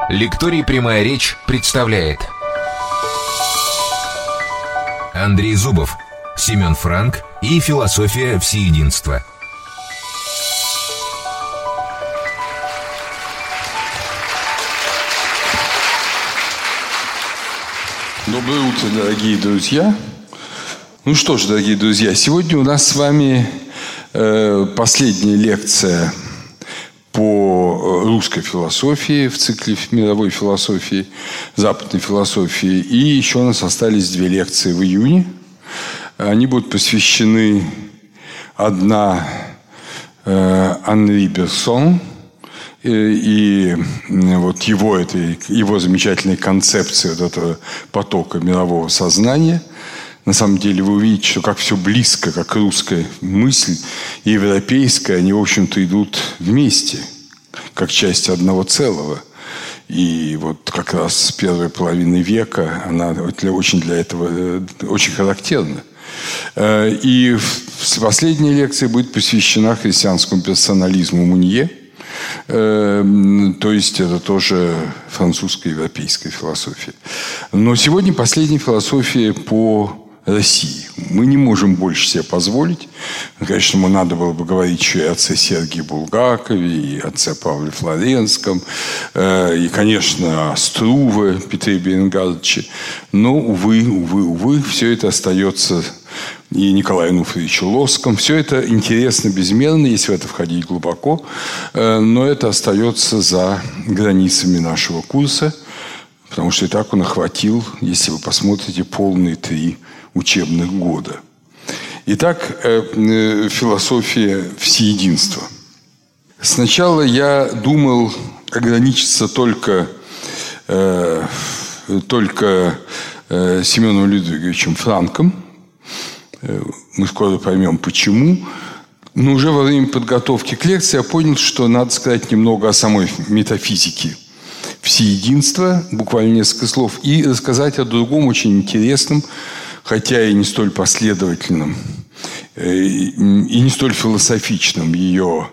Лекторий «Прямая речь» представляет Андрей Зубов, Семен Франк и философия всеединства. Доброе утро, дорогие друзья. Ну что ж, дорогие друзья, сегодня у нас с вами последняя лекция по русской философии в цикле мировой философии, западной философии. И еще у нас остались 2 лекции в июне. Они будут посвящены: одна Анри Бергсон и вот его замечательной концепции вот этого потока мирового сознания. На самом деле вы увидите, что как все близко, как русская мысль и европейская, они, в общем-то, идут вместе, как часть одного целого. И вот как раз с первой половины века она очень для этого очень характерна. И последняя лекция будет посвящена христианскому персонализму Мунье. То есть это тоже французская европейская философия. Но сегодня последняя философия по России. Мы не можем больше себе позволить. Конечно, ему надо было бы говорить еще и о отце Сергии Булгакове, и отце Павле Флоренском, и, конечно, о Струве, Петре Беренгардовиче. Но, увы, все это остается, и Николае Нуфриевиче Лосском. Все это интересно безмерно, если в это входить глубоко, но это остается за границами нашего курса, потому что и так он охватил, если вы посмотрите, полные 3 учебных года. Итак, философия всеединства. Сначала я думал ограничиться только Семеном Людвиговичем Франком. Мы скоро поймем, почему. Но уже во время подготовки к лекции я понял, что надо сказать немного о самой метафизике всеединства, буквально несколько слов, и рассказать о другом очень интересном, хотя и не столь последовательном, и не столь философичном ее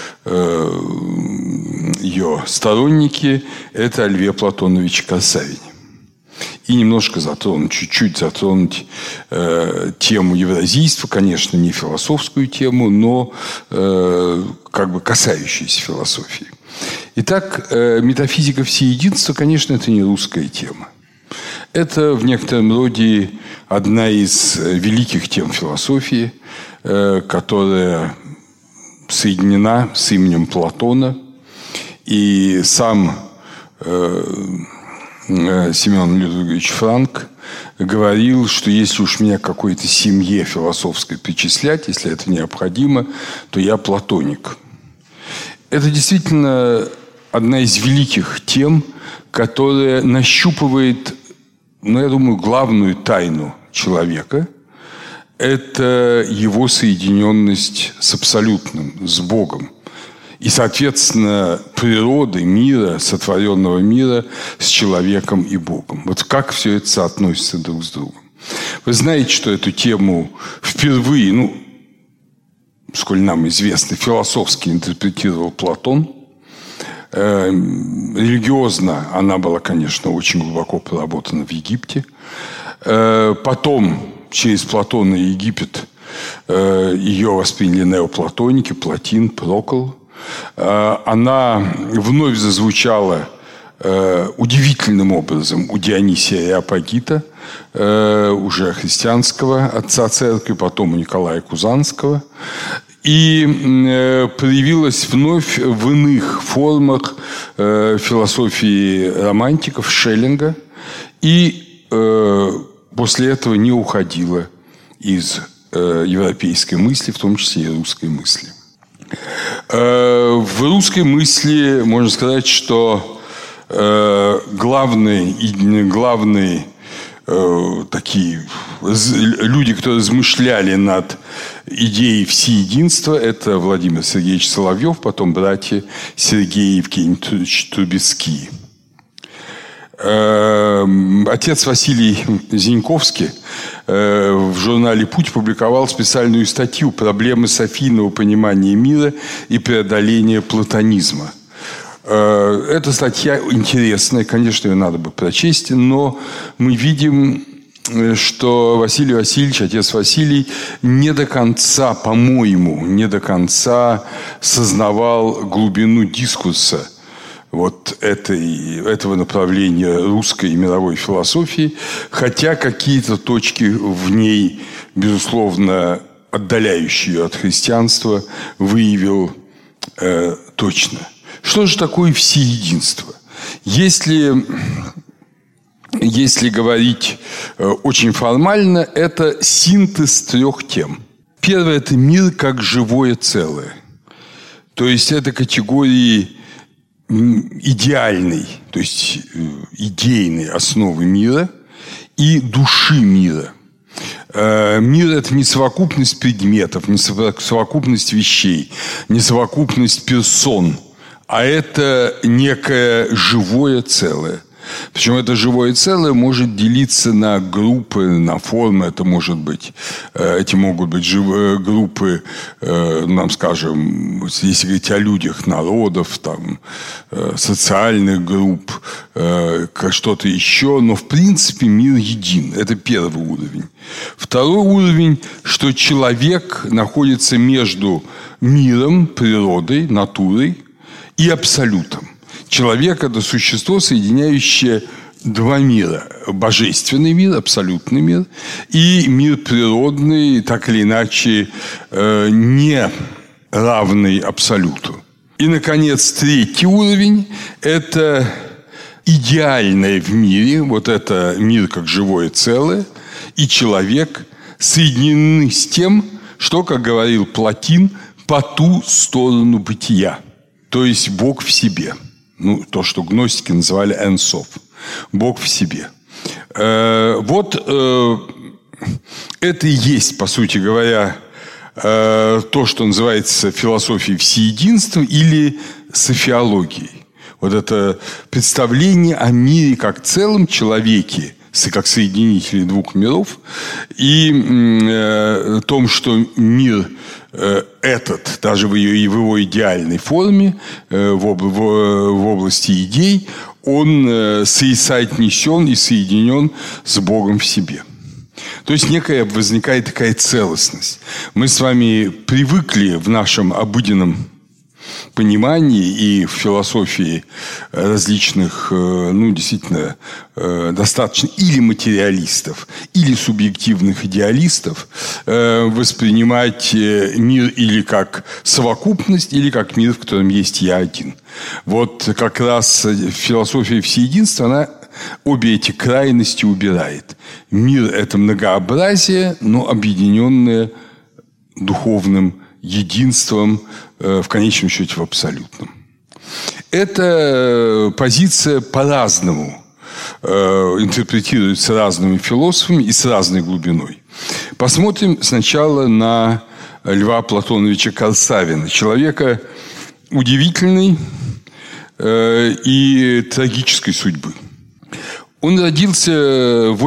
стороннике, это о Льве Платоновиче Корсавине. И немножко чуть-чуть затронуть тему евразийства, конечно, не философскую тему, но как бы касающуюся философии. Итак, метафизика всеединства, конечно, это не русская тема. Это в некотором роде одна из великих тем философии, которая соединена с именем Платона. И сам Семен Людвигович Франк говорил, что если уж меня к какой-то семье философской причислять, если это необходимо, то я платоник. Это действительно одна из великих тем, которая нащупывает, я думаю, главную тайну человека – это его соединенность с абсолютным, с Богом. И, соответственно, природы мира, сотворенного мира с человеком и Богом. Вот как все это соотносится друг с другом. Вы знаете, что эту тему впервые, сколь нам известно, философски интерпретировал Платон. Религиозно она была, конечно, очень глубоко проработана в Египте. Потом, через Платона и Египет, ее восприняли неоплатоники, Платин, Прокл. Она вновь зазвучала удивительным образом у Дионисия Ареопагита, уже христианского отца церкви, потом у Николая Кузанского. И проявилась вновь в иных формах философии романтиков Шеллинга. И после этого не уходила из европейской мысли, в том числе и русской мысли. В русской мысли можно сказать, что главные такие люди, которые размышляли над идеей всеединства, это Владимир Сергеевич Соловьев, потом братья Сергей и Евгений Трубецкие. Отец Василий Зиньковский в журнале «Путь» публиковал специальную статью «Проблемы софийного понимания мира и преодоления платонизма». Эта статья интересная, конечно, ее надо бы прочесть, но мы видим, что Василий Васильевич, отец Василий, не до конца, по-моему, не до конца сознавал глубину дискурса вот этого направления русской и мировой философии, хотя какие-то точки в ней, безусловно, отдаляющие ее от христианства, выявил точно. Что же такое всеединство? Если говорить очень формально, это синтез 3 тем. Первое – это мир как живое целое. То есть, это категории идеальной, то есть идейной основы мира и души мира. Мир – это не совокупность предметов, не совокупность вещей, не совокупность персон, а это некое живое целое. Причем это живое целое может делиться на группы, на формы. Это может быть, эти могут быть группы, нам скажем, если говорить о людях, народов, там, социальных групп, что-то еще. Но в принципе мир един. Это первый уровень. Второй уровень, что человек находится между миром, природой, натурой и абсолютом. Человек – это существо, соединяющее 2 мира. Божественный мир, абсолютный мир, и мир природный, так или иначе, не равный абсолюту. И, наконец, 3-й уровень – это идеальное в мире, вот это мир как живое целое, и человек соединены с тем, что, как говорил Платин, по ту сторону бытия. То есть Бог в себе. То, что гностики называли «энсоф». Бог в себе. Вот это и есть, по сути говоря, то, что называется философией всеединства или софиологией. Вот это представление о мире как целом, человеке, как соединителе 2 миров, и том, что мир этот, даже в его идеальной форме, в области идей, он соотнесен и соединен с Богом в себе. То есть возникает такая целостность. Мы с вами привыкли в нашем обыденном понимании и в философии различных, действительно, достаточно или материалистов, или субъективных идеалистов воспринимать мир или как совокупность, или как мир, в котором есть я один. Вот как раз философия всеединства, она обе эти крайности убирает. Мир – это многообразие, но объединенное духовным единством, в конечном счете в абсолютном. Эта позиция по-разному интерпретируется разными философами и с разной глубиной. Посмотрим сначала на Льва Платоновича Корсавина, человека удивительной и трагической судьбы. Он родился в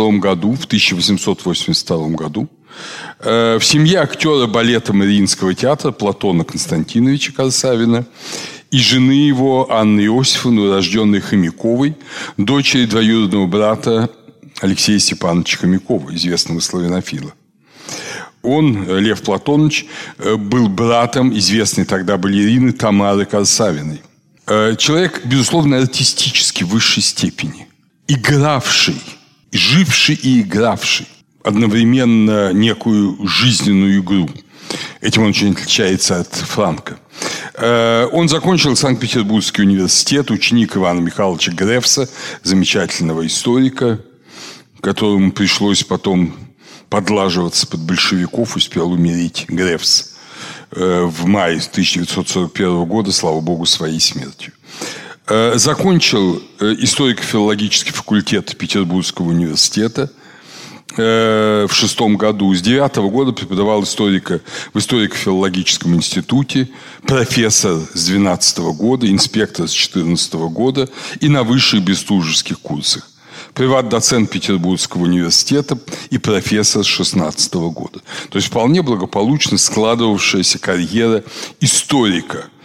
1882 году в семье актера балета Мариинского театра Платона Константиновича Корсавина и жены его Анны Иосифовны, урожденной Хомяковой, дочери двоюродного брата Алексея Степановича Хомякова, известного славянофила. Он, Лев Платонович, был братом известной тогда балерины Тамары Корсавиной. Человек, безусловно, артистический в высшей степени. Игравший, живший и игравший одновременно некую жизненную игру. Этим он очень отличается от Франка. Он закончил Санкт-Петербургский университет, ученик Ивана Михайловича Грефса, замечательного историка, которому пришлось потом подлаживаться под большевиков, успел умереть Грефс в мае 1941 года, слава богу, своей смертью. Закончил историко-филологический факультет Петербургского университета в 6 году. С 9 года преподавал в историко-филологическом институте, профессор с 12 года, инспектор с 14 года и на высших бестужевских курсах. Приват-доцент Петербургского университета и профессор с 16 года. То есть вполне благополучно складывавшаяся карьера историка.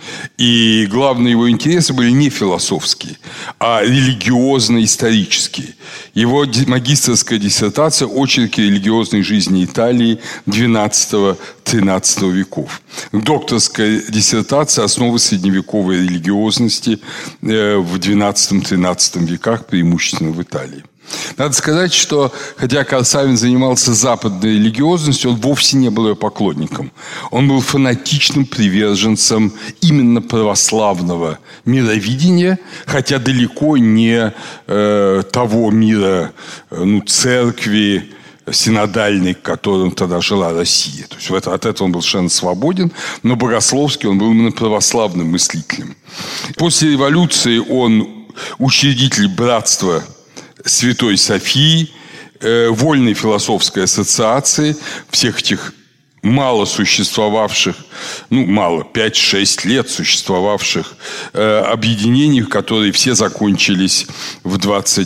И главные его интересы были не философские, а религиозно-исторические. Его магистерская диссертация «Очерки религиозной жизни Италии XII-XIII веков». Докторская диссертация «Основы средневековой религиозности в XII-XIII веках, преимущественно в Италии». Надо сказать, что хотя Корсавин занимался западной религиозностью, он вовсе не был ее поклонником. Он был фанатичным приверженцем именно православного мировидения, хотя далеко не того мира церкви синодальной, в котором тогда жила Россия. То есть от этого он был совершенно свободен, но богословски он был именно православным мыслителем. После революции он учредитель братства Святой Софии, Вольной философской ассоциации, всех этих мало существовавших, 5-6 лет существовавших объединений, которые все закончились в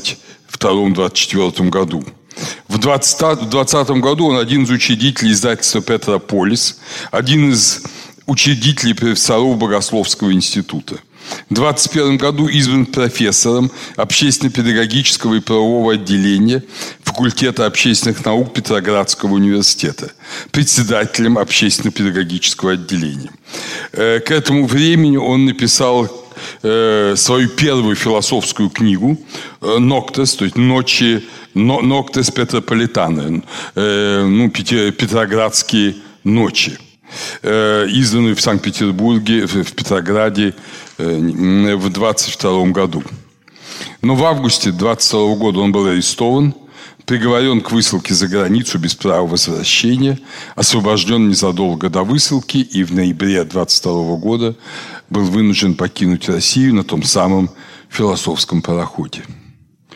22-24 году. В 2020 году он один из учредителей издательства «Петрополис», один из учредителей профессоров Богословского института. В 2021 году избран профессором общественно-педагогического и правового отделения факультета общественных наук Петроградского университета, председателем общественно-педагогического отделения. К этому времени он написал свою первую философскую книгу «Ноктес», то есть «Ноктес Петрополитана», «Петроградские ночи», изданную в Санкт-Петербурге, в Петрограде в 22 году. Но в августе 22 года он был арестован, приговорен к высылке за границу без права возвращения, освобожден незадолго до высылки и в ноябре 22 года был вынужден покинуть Россию на том самом философском пароходе.